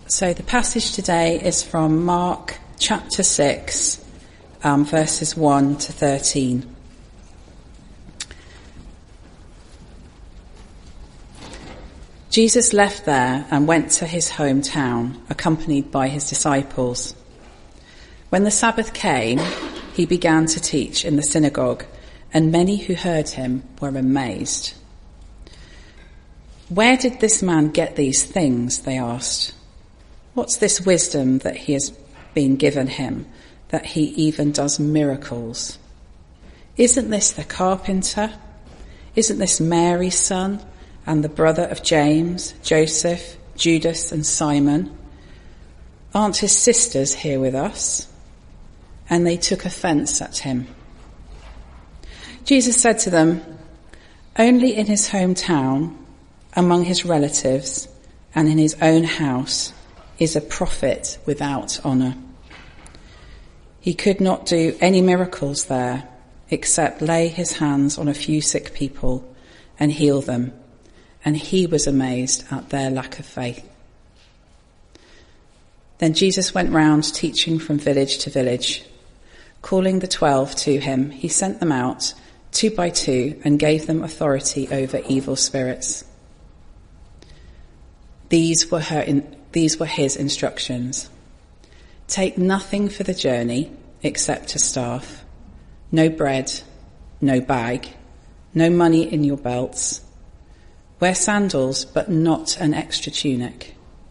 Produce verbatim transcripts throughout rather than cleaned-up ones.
So the passage today is from Mark chapter six, um, verses one to thirteen. Jesus left there and went to his hometown, accompanied by his disciples. When the Sabbath came, he began to teach in the synagogue, and many who heard him were amazed. "Where did this man get these things?" they asked. "What's this wisdom that he has been given him, that he even does miracles? Isn't this the carpenter? Isn't this Mary's son, and the brother of James, Joseph, Judas, and Simon? Aren't his sisters here with us?" And they took offence at him. Jesus said to them, "Only in his hometown, among his relatives, and in his own house is a prophet without honour. He could not do any miracles there except lay his hands on a few sick people and heal them, and he was amazed at their lack of faith." Then Jesus went round teaching from village to village. Calling the twelve to him, he sent them out two by two and gave them authority over evil spirits. These were her in, these were his instructions. "Take nothing for the journey except a staff, no bread, no bag, no money in your belts. Wear sandals, but not an extra tunic.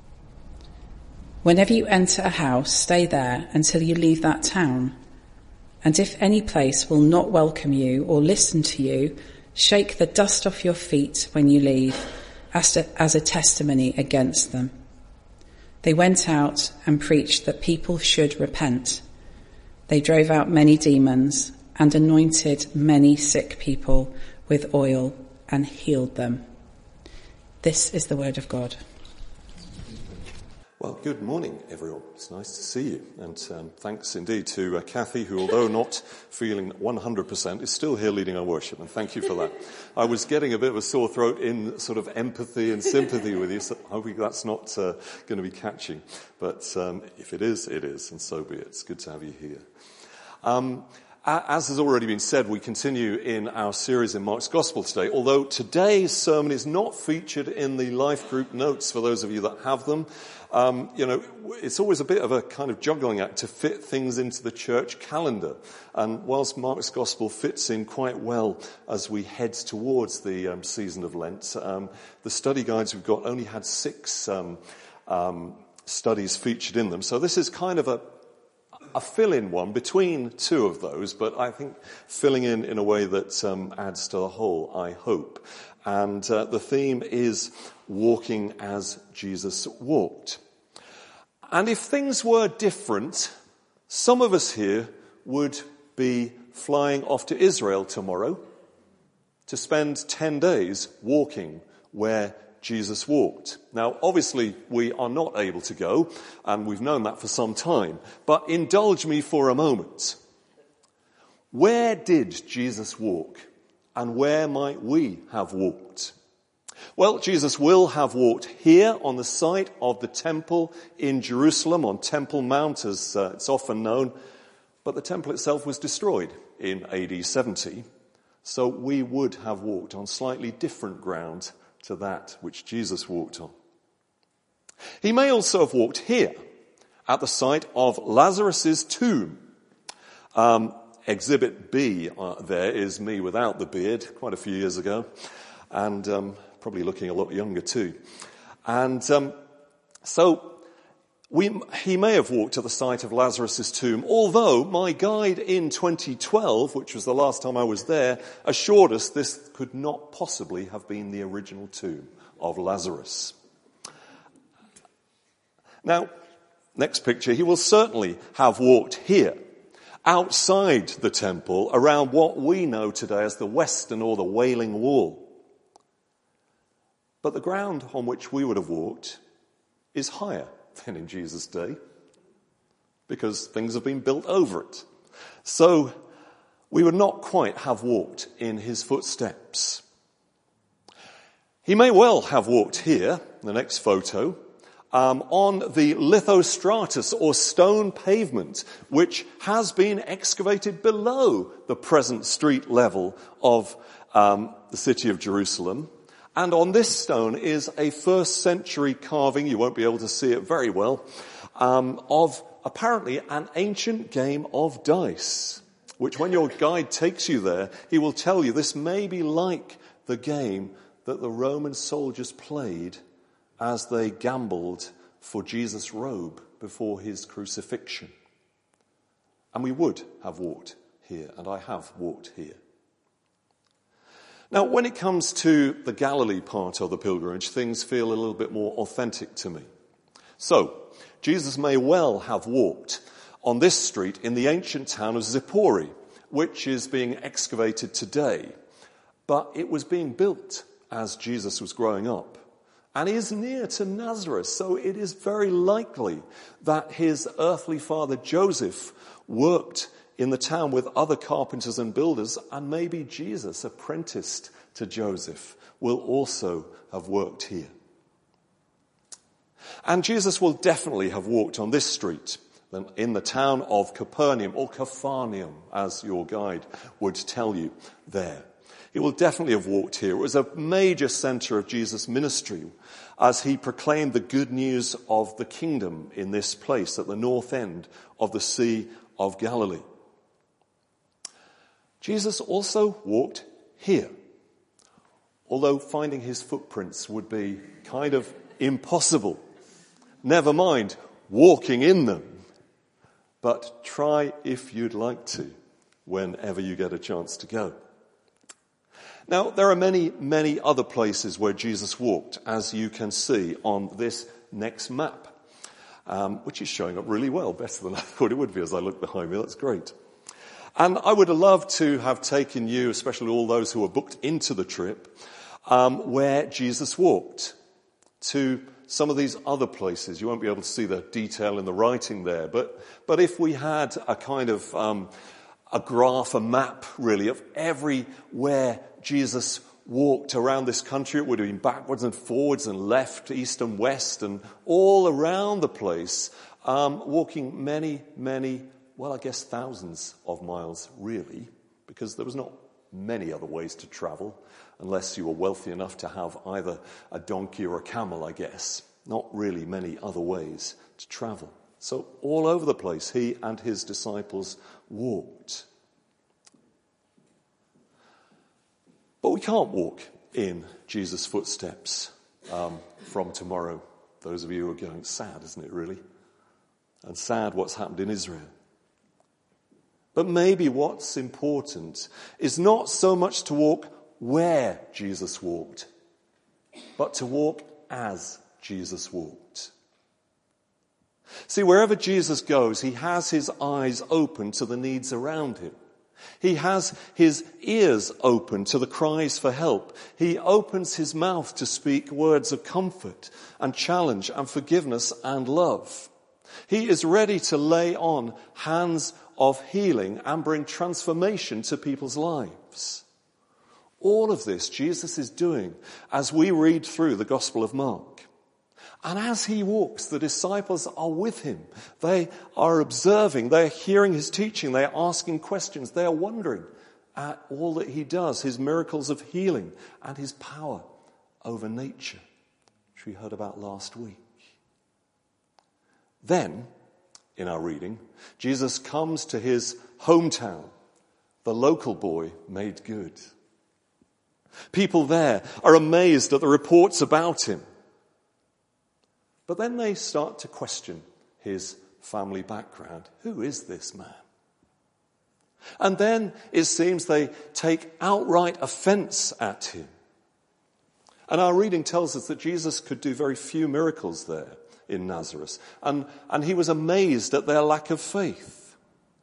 Whenever you enter a house, stay there until you leave that town. And if any place will not welcome you or listen to you, shake the dust off your feet when you leave as a, as a testimony against them." They went out and preached that people should repent. They drove out many demons and anointed many sick people with oil and healed them. This is the word of God. Well, good morning, everyone. It's nice to see you. And um, thanks indeed to uh, Kathy, who, although not feeling one hundred percent, is still here leading our worship. And thank you for that. I was getting a bit of a sore throat in sort of empathy and sympathy with you, so hopefully that's not uh, going to be catching. But um, if it is, it is, and so be it. It's good to have you here. Um, As has already been said, we continue in our series in Mark's Gospel today, although today's sermon is not featured in the life group notes for those of you that have them. Um, you know, it's always a bit of a kind of juggling act to fit things into the church calendar. And whilst Mark's Gospel fits in quite well as we head towards the um, season of Lent, um, the study guides we've got only had six um, um, studies featured in them. So this is kind of a a fill-in one between two of those, but I think filling in in a way that um, adds to the whole, I hope. And uh, the theme is walking as Jesus walked. And if things were different, some of us here would be flying off to Israel tomorrow to spend ten days walking where Jesus walked. Now, obviously, we are not able to go, and we've known that for some time. But indulge me for a moment. Where did Jesus walk, and where might we have walked? Well, Jesus will have walked here on the site of the temple in Jerusalem, on Temple Mount, as uh, it's often known. But the temple itself was destroyed in A D seventy, so we would have walked on slightly different ground to that which Jesus walked on. He may also have walked here at the site of Lazarus's tomb. Um, exhibit B uh, there is me without the beard, quite a few years ago, and um, probably looking a lot younger too. And um, so we, he may have walked to the site of Lazarus's tomb, although my guide in twenty twelve, which was the last time I was there, assured us this could not possibly have been the original tomb of Lazarus. Now, next picture, he will certainly have walked here, outside the temple, around what we know today as the Western or the Wailing Wall. But the ground on which we would have walked is higher than in Jesus' day, because things have been built over it. So we would not quite have walked in his footsteps. He may well have walked here, the next photo, um, on the lithostratus or stone pavement, which has been excavated below the present street level of um, the city of Jerusalem. And on this stone is a first century carving, you won't be able to see it very well, um, of apparently an ancient game of dice, which when your guide takes you there, he will tell you this may be like the game that the Roman soldiers played as they gambled for Jesus' robe before his crucifixion. And we would have walked here, and I have walked here. Now, when it comes to the Galilee part of the pilgrimage, things feel a little bit more authentic to me. So, Jesus may well have walked on this street in the ancient town of Zippori, which is being excavated today, but it was being built as Jesus was growing up, and is near to Nazareth, so it is very likely that his earthly father Joseph worked in the town with other carpenters and builders, and maybe Jesus, apprenticed to Joseph, will also have worked here. And Jesus will definitely have walked on this street in the town of Capernaum, or Capharnaum, as your guide would tell you there. He will definitely have walked here. It was a major center of Jesus' ministry as he proclaimed the good news of the kingdom in this place at the north end of the Sea of Galilee. Jesus also walked here, although finding his footprints would be kind of impossible. Never mind walking in them, but try if you'd like to whenever you get a chance to go. Now, there are many, many other places where Jesus walked, as you can see on this next map, um, which is showing up really well, better than I thought it would be as I look behind me. That's great. And I would have loved to have taken you, especially all those who were booked into the trip, um, where Jesus walked, to some of these other places. You won't be able to see the detail in the writing there, but but if we had a kind of um, a graph, a map, really, of everywhere Jesus walked around this country, it would have been backwards and forwards and left, east and west, and all around the place, um, walking many, many, well, I guess thousands of miles, really, because there was not many other ways to travel, unless you were wealthy enough to have either a donkey or a camel, I guess. Not really many other ways to travel. So all over the place, he and his disciples walked. But we can't walk in Jesus' footsteps um, from tomorrow. Those of you who are going, sad, isn't it, really? And sad what's happened in Israel. But maybe what's important is not so much to walk where Jesus walked, but to walk as Jesus walked. See, wherever Jesus goes, he has his eyes open to the needs around him. He has his ears open to the cries for help. He opens his mouth to speak words of comfort and challenge and forgiveness and love. He is ready to lay on hands of healing and bring transformation to people's lives. All of this Jesus is doing as we read through the Gospel of Mark. And as he walks, the disciples are with him. They are observing, they are hearing his teaching, they are asking questions, they are wondering at all that he does, his miracles of healing and his power over nature, which we heard about last week. Then, in our reading, Jesus comes to his hometown, the local boy made good. People there are amazed at the reports about him. But then they start to question his family background. Who is this man? And then it seems they take outright offense at him. And our reading tells us that Jesus could do very few miracles there in Nazareth. And, and he was amazed at their lack of faith.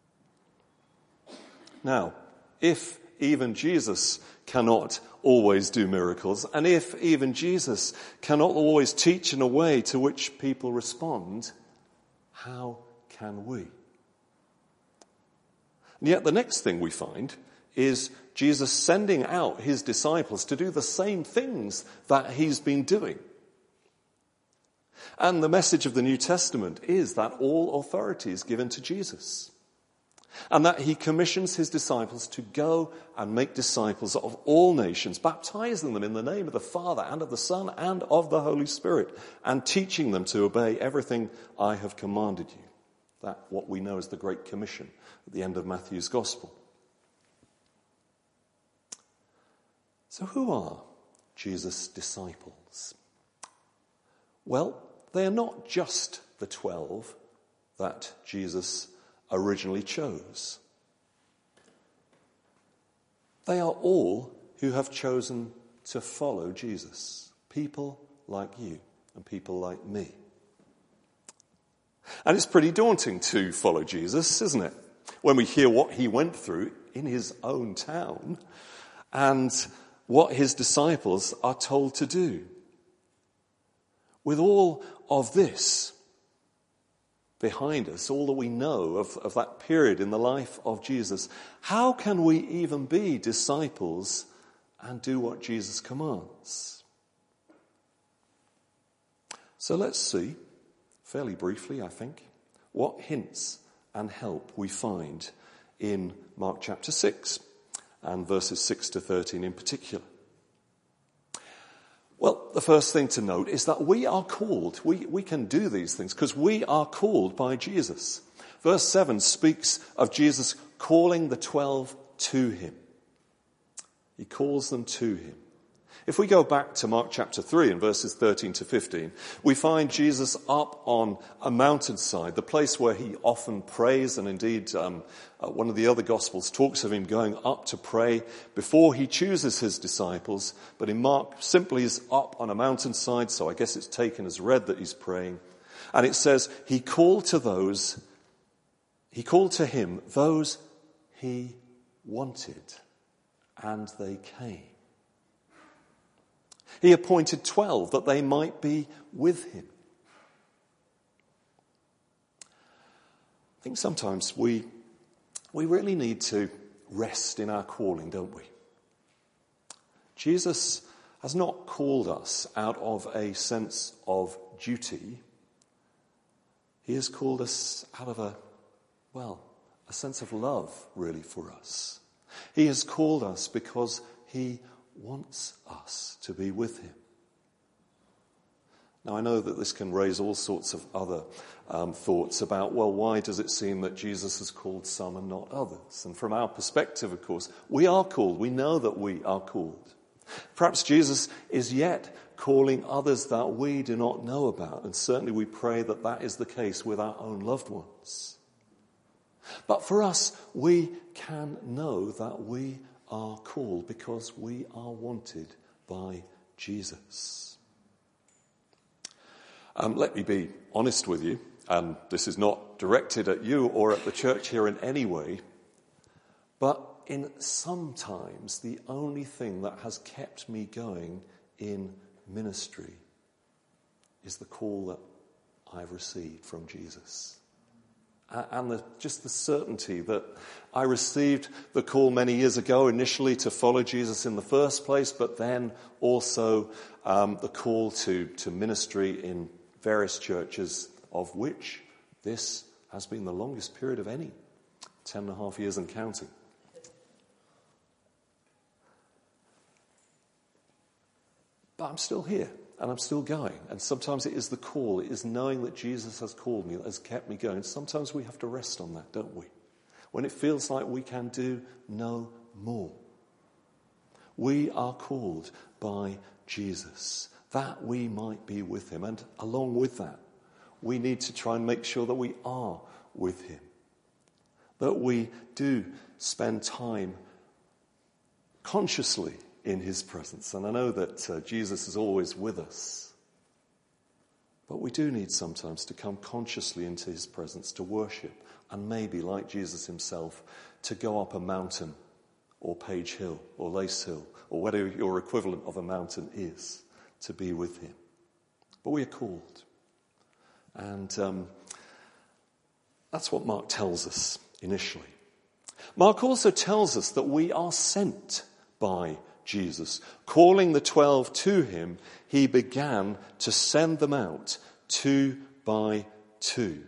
Now, if even Jesus cannot always do miracles, and if even Jesus cannot always teach in a way to which people respond, how can we? And yet the next thing we find is Jesus sending out his disciples to do the same things that he's been doing. And the message of the New Testament is that all authority is given to Jesus, and that he commissions his disciples to go and make disciples of all nations, baptizing them in the name of the Father and of the Son and of the Holy Spirit, and teaching them to obey everything I have commanded you. That what we know as the Great Commission at the end of Matthew's Gospel. So who are Jesus' disciples? Well, they are not just the twelve that Jesus originally chose. They are all who have chosen to follow Jesus. People like you and people like me. And it's pretty daunting to follow Jesus, isn't it? When we hear what he went through in his own town and what his disciples are told to do. With all of this behind us, all that we know of, of that period in the life of Jesus, how can we even be disciples and do what Jesus commands? So let's see, fairly briefly I think, what hints and help we find in Mark chapter six and verses six to thirteen in particular. Well, the first thing to note is that we are called. We, we can do these things because we are called by Jesus. Verse seven speaks of Jesus calling the twelve to him. He calls them to him. If we go back to Mark chapter three and verses thirteen to fifteen, we find Jesus up on a mountainside, the place where he often prays, and indeed um, uh, one of the other Gospels talks of him going up to pray before he chooses his disciples, but in Mark simply is up on a mountainside, so I guess it's taken as read that he's praying. And it says, he called to those, he called to him those he wanted, and they came. He appointed twelve that they might be with him. I think sometimes we, we really need to rest in our calling, don't we? Jesus has not called us out of a sense of duty. He has called us out of a, well, a sense of love, really, for us. He has called us because he wants us to be with him. Now, I know that this can raise all sorts of other um, thoughts about, well, why does it seem that Jesus has called some and not others? And from our perspective, of course, we are called. We know that we are called. Perhaps Jesus is yet calling others that we do not know about, and certainly we pray that that is the case with our own loved ones. But for us, we can know that we are called because we are wanted by Jesus. Um, let me be honest with you, and this is not directed at you or at the church here in any way, but in sometimes the only thing that has kept me going in ministry is the call that I've received from Jesus. And the, just the certainty that I received the call many years ago initially to follow Jesus in the first place, but then also um, the call to, to ministry in various churches, of which this has been the longest period of any, ten and a half years and counting. But I'm still here. And I'm still going. And sometimes it is the call. It is knowing that Jesus has called me that has kept me going. Sometimes we have to rest on that, don't we? When it feels like we can do no more. We are called by Jesus that we might be with him. And along with that, we need to try and make sure that we are with him. That we do spend time consciously in his presence. And I know that uh, Jesus is always with us. But we do need sometimes to come consciously into his presence to worship. And maybe, like Jesus himself, to go up a mountain or Page Hill or Lace Hill or whatever your equivalent of a mountain is to be with him. But we are called. And um, that's what Mark tells us initially. Mark also tells us that we are sent by Jesus. Calling the twelve to him, he began to send them out two by two.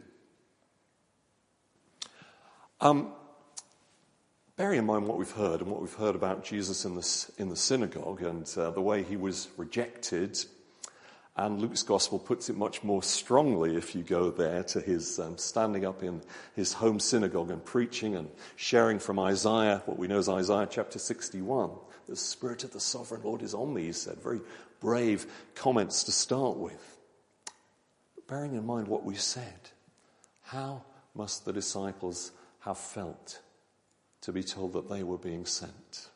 Um, bearing in mind what we've heard and what we've heard about Jesus in the, in the synagogue and uh, the way he was rejected, and Luke's gospel puts it much more strongly if you go there to his um, standing up in his home synagogue and preaching and sharing from Isaiah, what we know as Isaiah chapter sixty-one. The Spirit of the Sovereign Lord is on me, he said. Very brave comments to start with. But bearing in mind what we said, how must the disciples have felt to be told that they were being sent?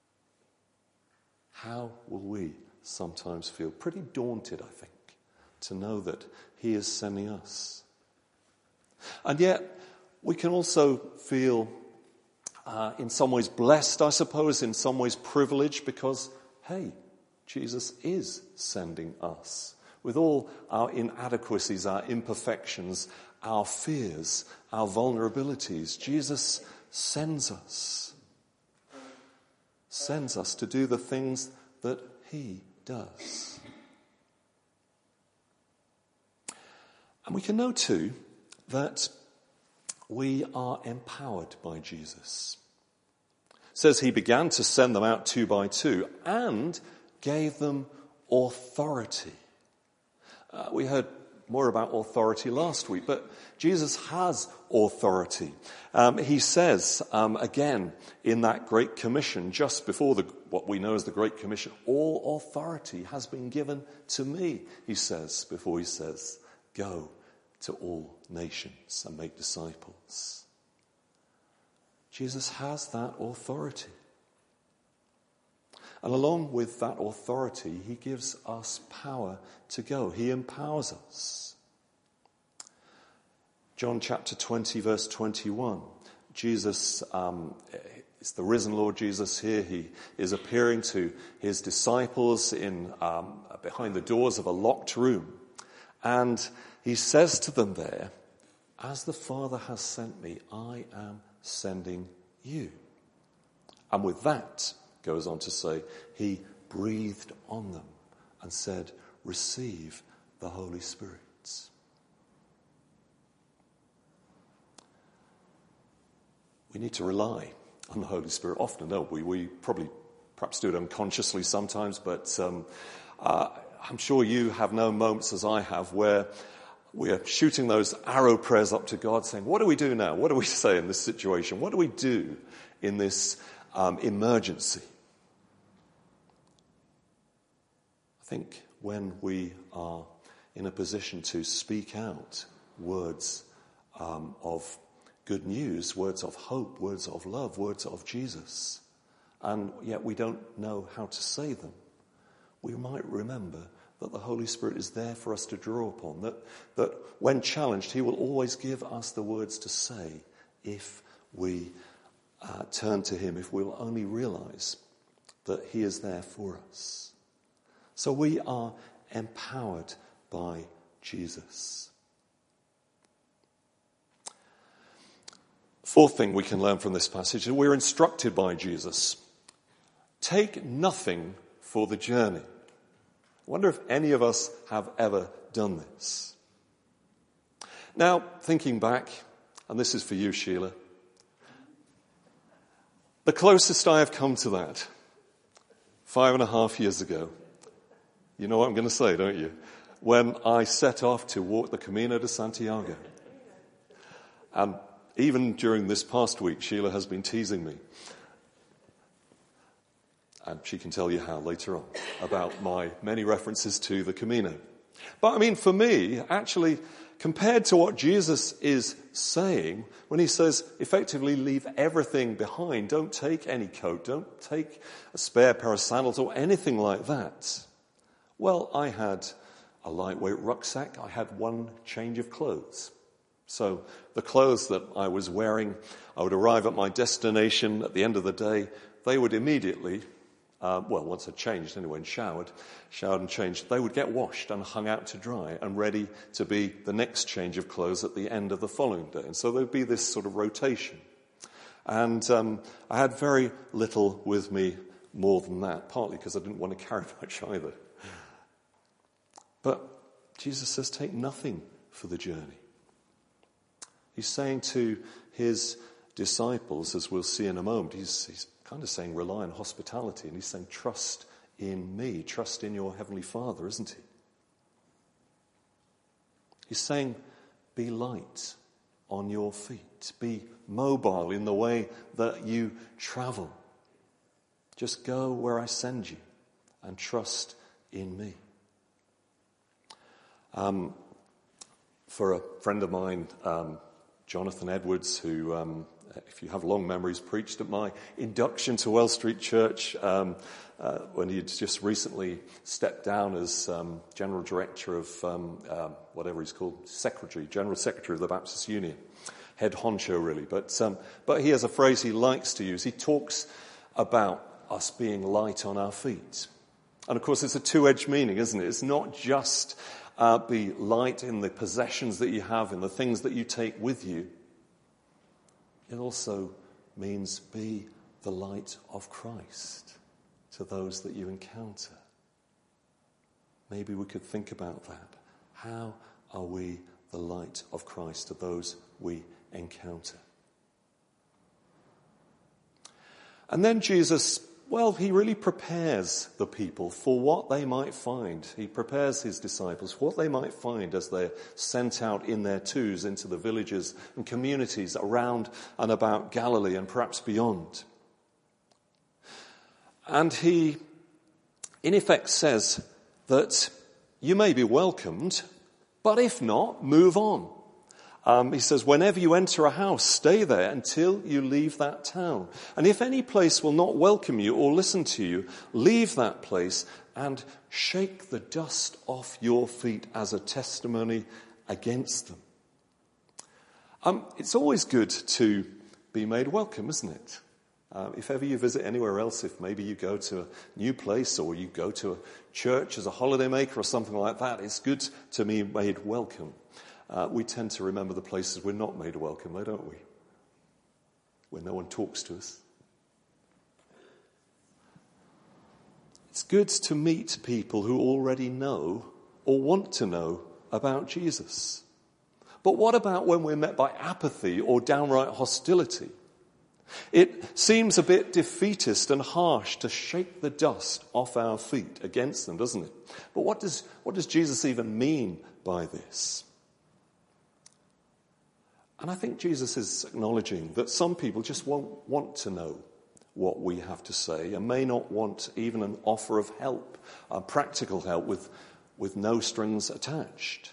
How will we sometimes feel? Pretty daunted, I think, to know that he is sending us. And yet, we can also feel uh, in some ways blessed, I suppose, in some ways privileged, because, hey, Jesus is sending us. With all our inadequacies, our imperfections, our fears, our vulnerabilities, Jesus sends us. Sends us to do the things that he does. And we can know too that we are empowered by Jesus. It says he began to send them out two by two and gave them authority. Uh, we heard more about authority last week, but Jesus has authority. Um, he says, um, again, in that Great Commission, just before the, what we know as the Great Commission, all authority has been given to me, he says, before he says, go to all nations and make disciples. Jesus has that authority. And along with that authority, he gives us power to go. He empowers us. John chapter twenty, verse twenty-one. Jesus, um, it's the risen Lord Jesus here. He is appearing to his disciples in um, behind the doors of a locked room. And he says to them there, as the Father has sent me, I am sending you. And with that, goes on to say, he breathed on them and said, receive the Holy Spirit. We need to rely on the Holy Spirit often, don't we? We probably perhaps do it unconsciously sometimes, but um, uh, I'm sure you have known moments as I have where we're shooting those arrow prayers up to God saying, what do we do now? What do we say in this situation? What do we do in this um, emergency? I think when we are in a position to speak out words um, of good news, words of hope, words of love, words of Jesus, and yet we don't know how to say them, we might remember that the Holy Spirit is there for us to draw upon, that, that when challenged, he will always give us the words to say if we uh, turn to him, if we'll only realize that he is there for us. So we are empowered by Jesus. Fourth thing we can learn from this passage is we're instructed by Jesus. Take nothing for the journey. I wonder if any of us have ever done this. Now, thinking back, and this is for you, Sheila, the closest I have come to that, five and a half years ago, you know what I'm going to say, don't you? When I set off to walk the Camino de Santiago. And even during this past week, Sheila has been teasing me. And she can tell you how later on about my many references to the Camino. But I mean, for me, actually, compared to what Jesus is saying, when he says, effectively, leave everything behind, don't take any coat, don't take a spare pair of sandals or anything like that. Well, I had a lightweight rucksack, I had one change of clothes. So the clothes that I was wearing, I would arrive at my destination at the end of the day, they would immediately, uh, well, once I changed anyway and showered, showered and changed, they would get washed and hung out to dry and ready to be the next change of clothes at the end of the following day. And so there would be this sort of rotation. And um, I had very little with me more than that, partly because I didn't want to carry much either. But Jesus says, take nothing for the journey. He's saying to his disciples, as we'll see in a moment, he's, he's kind of saying rely on hospitality, and he's saying trust in me, trust in your heavenly Father, isn't he? He's saying be light on your feet, be mobile in the way that you travel. Just go where I send you and trust in me. Um, for a friend of mine, um, Jonathan Edwards, who, um, if you have long memories, preached at my induction to Wells Street Church um, uh, when he had just recently stepped down as um, General Director of um, uh, whatever he's called, Secretary, General Secretary of the Baptist Union. Head honcho, really. But, um, but he has a phrase he likes to use. He talks about us being light on our feet. And of course, it's a two-edged meaning, isn't it? It's not just uh, be light in the possessions that you have, in the things that you take with you. It also means be the light of Christ to those that you encounter. Maybe we could think about that. How are we the light of Christ to those we encounter? And then Jesus, well, he really prepares the people for what they might find. He prepares his disciples for what they might find as they're sent out in their twos into the villages and communities around and about Galilee and perhaps beyond. And he, in effect, says that you may be welcomed, but if not, move on. Um, he says, whenever you enter a house, stay there until you leave that town. And if any place will not welcome you or listen to you, leave that place and shake the dust off your feet as a testimony against them. Um, it's always good to be made welcome, isn't it? Uh, if ever you visit anywhere else, if maybe you go to a new place or you go to a church as a holidaymaker or something like that, it's good to be made welcome. Uh, we tend to remember the places we're not made welcome, though, don't we? Where no one talks to us. It's good to meet people who already know or want to know about Jesus. But what about when we're met by apathy or downright hostility? It seems a bit defeatist and harsh to shake the dust off our feet against them, doesn't it? But what does, what does Jesus even mean by this? And I think Jesus is acknowledging that some people just won't want to know what we have to say and may not want even an offer of help, uh, practical help with, with no strings attached.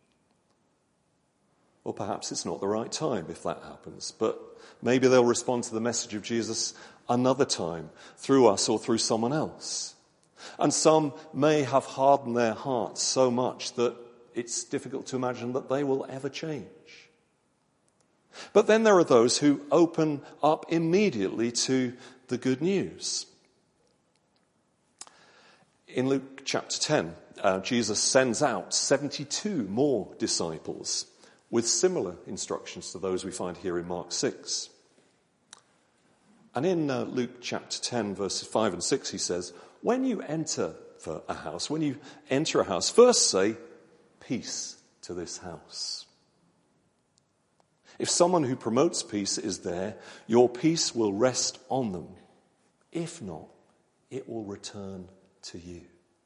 Or perhaps it's not the right time if that happens, but maybe they'll respond to the message of Jesus another time through us or through someone else. And some may have hardened their hearts so much that it's difficult to imagine that they will ever change. But then there are those who open up immediately to the good news. In Luke chapter ten, uh, Jesus sends out seventy-two more disciples with similar instructions to those we find here in Mark six. And in uh, Luke chapter ten, verses five and six, he says, when you enter for a house, when you enter a house, first say, peace to this house. If someone who promotes peace is there, your peace will rest on them. If not, it will return to you.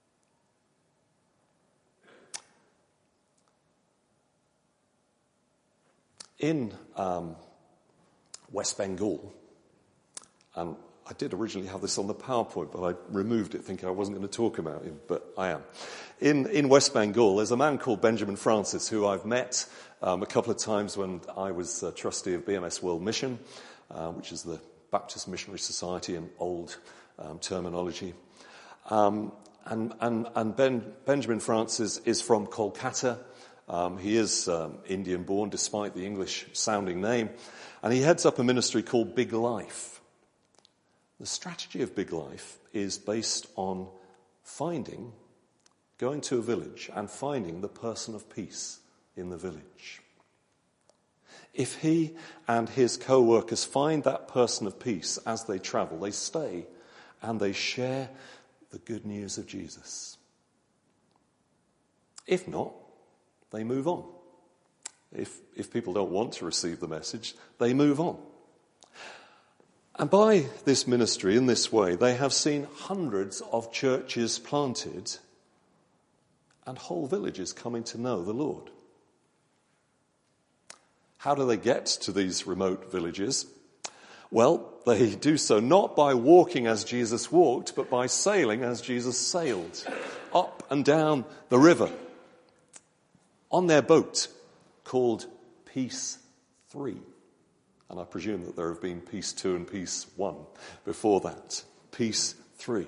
In um, West Bengal, and I did originally have this on the PowerPoint, but I removed it thinking I wasn't going to talk about him, but I am. In, in West Bengal, there's a man called Benjamin Francis who I've met um, a couple of times when I was uh, trustee of B M S World Mission, uh, which is the Baptist Missionary Society in old um, terminology. Um, and and, and ben, Benjamin Francis is from Kolkata. Um, he is um, Indian-born, despite the English-sounding name. And he heads up a ministry called Big Life. The strategy of Big Life is based on finding, going to a village and finding the person of peace in the village. If he and his co-workers find that person of peace as they travel, they stay and they share the good news of Jesus. If not, they move on. If, if people don't want to receive the message, they move on. And by this ministry, in this way, they have seen hundreds of churches planted and whole villages coming to know the Lord. How do they get to these remote villages? Well, they do so not by walking as Jesus walked, but by sailing as Jesus sailed, up and down the river, on their boat called Peace Three. And I presume that there have been Peace Two and Peace One before that. Peace Three.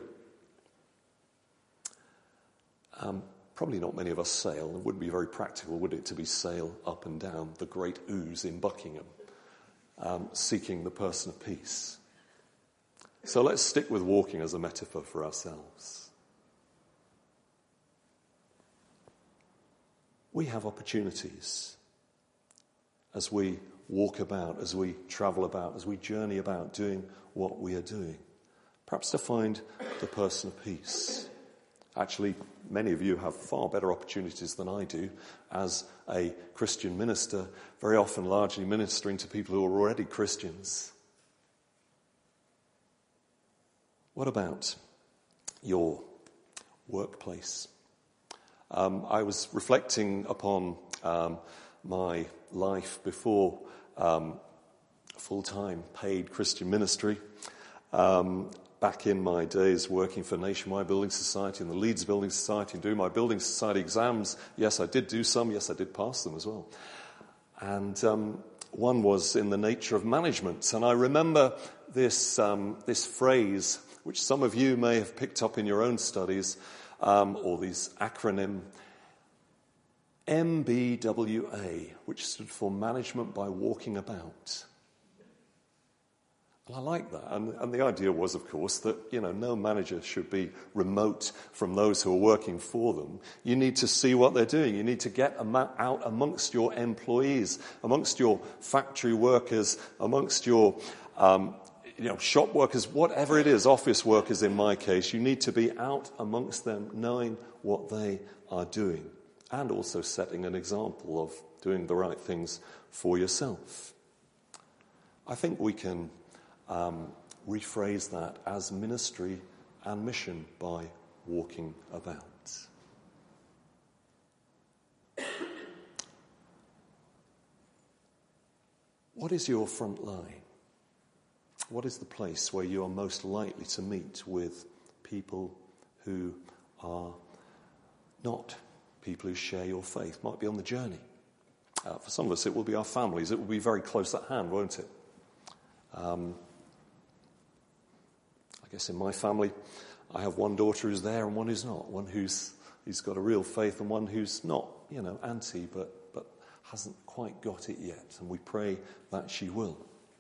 Um, probably not many of us sail. It wouldn't be very practical, would it, to be sail up and down the Great Ouse in Buckingham, um, seeking the person of peace. So let's stick with walking as a metaphor for ourselves. We have opportunities as we walk about, as we travel about, as we journey about doing what we are doing. Perhaps to find the person of peace. Actually, many of you have far better opportunities than I do as a Christian minister, very often largely ministering to people who are already Christians. What about your workplace? Um, I was reflecting upon um, my life before um, full-time paid Christian ministry. Um, back in my days working for Nationwide Building Society and the Leeds Building Society and doing my Building Society exams. Yes, I did do some. Yes, I did pass them as well. And um, one was in the nature of management. And I remember this um, this phrase, which some of you may have picked up in your own studies, um, or these acronym, M B W A, which stood for Management by Walking About. And I like that. And, and the idea was, of course, that, you know, no manager should be remote from those who are working for them. You need to see what they're doing. You need to get out amongst your employees, amongst your factory workers, amongst your um, you know, shop workers, whatever it is, office workers in my case. You need to be out amongst them, knowing what they are doing, and also setting an example of doing the right things for yourself. I think we can um, rephrase that as ministry and mission by walking about. What is your front line? What is the place where you are most likely to meet with people who are not people who share your faith? Might be on the journey. Uh, for some of us, it will be our families. It will be very close at hand, won't it? Um, I guess in my family, I have one daughter who's there and one who's not. One who's who's got a real faith and one who's not, you know, anti, but but hasn't quite got it yet. And we pray that she will.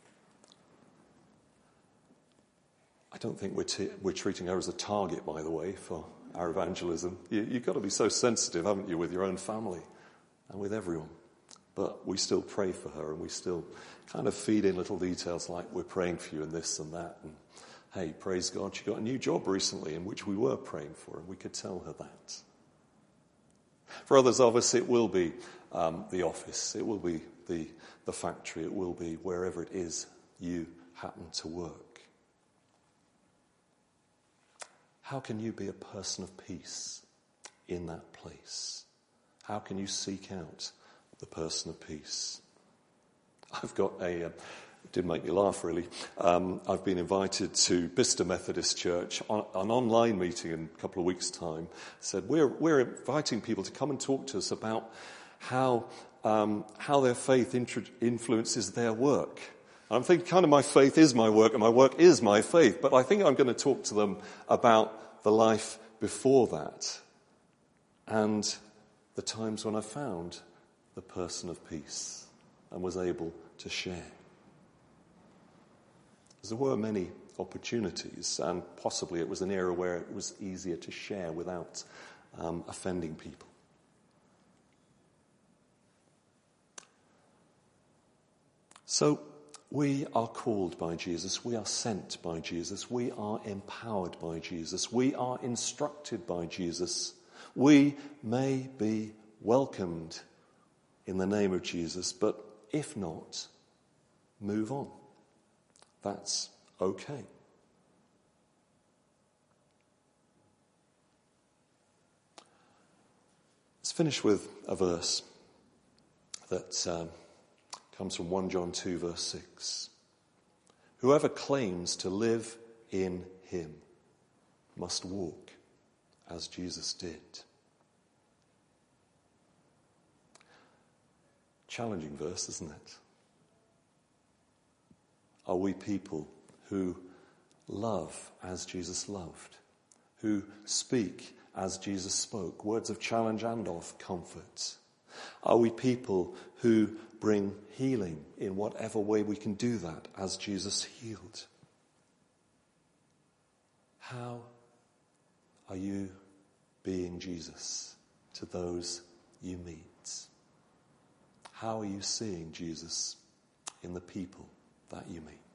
I don't think we're t- we're treating her as a target, by the way, for our evangelism. You, you've got to be so sensitive, haven't you, with your own family and with everyone. But we still pray for her, and we still kind of feed in little details like we're praying for you and this and that. And hey, praise God, she got a new job recently in which we were praying for, and we could tell her that. For others of us, it will be um, the office. It will be the, the factory. It will be wherever it is you happen to work. How can you be a person of peace in that place? How can you seek out the person of peace? I've got a, uh, it did make me laugh really, um, I've been invited to Bicester Methodist Church on an online meeting in a couple of weeks' time. Said, we're, we're inviting people to come and talk to us about how, um, how their faith intru- influences their work. And I'm thinking kind of my faith is my work and my work is my faith, but I think I'm going to talk to them about the life before that and the times when I found the person of peace and was able to share. There were many opportunities, and possibly it was an era where it was easier to share without um, offending people. So we are called by Jesus, we are sent by Jesus, we are empowered by Jesus, we are instructed by Jesus. We may be welcomed in the name of Jesus, but if not, move on. That's okay. Let's finish with a verse that um, comes from First John two, verse six. Whoever claims to live in him must walk as Jesus did. Challenging verse, isn't it? Are we people who love as Jesus loved, who speak as Jesus spoke, words of challenge and of comfort? Are we people who bring healing in whatever way we can do that as Jesus healed? How are you being Jesus to those you meet? How are you seeing Jesus in the people that you meet?